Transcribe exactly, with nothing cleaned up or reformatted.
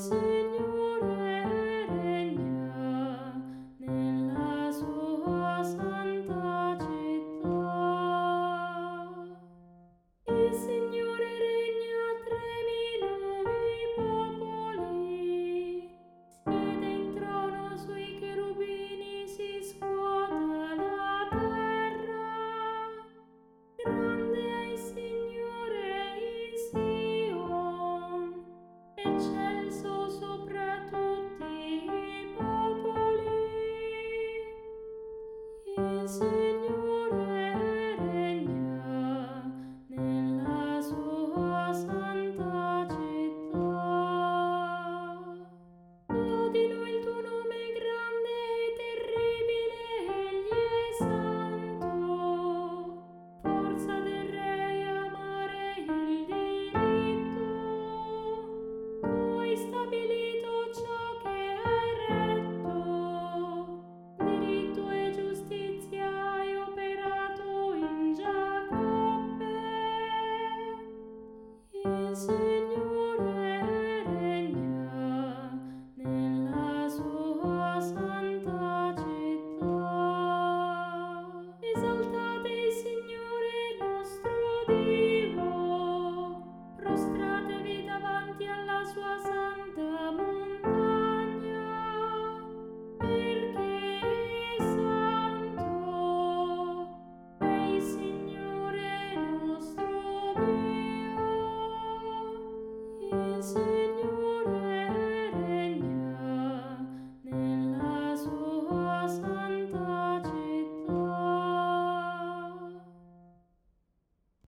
Signore regna nella sua santa città. Il Signore regna, tremino i popoli. Siede in trono sui cherubini, si scuote la terra. Grande è il Signore in Sion, eccelso sopra tutti i popoli. Il Signore regna nella sua santa città. Lodino il tuo nome grande e terribile, egli è santo. Forza del Re, amare il diritto. Tu hai stabilito ciò che è retto, diritto e giustizia hai operato in Giacobbe. Il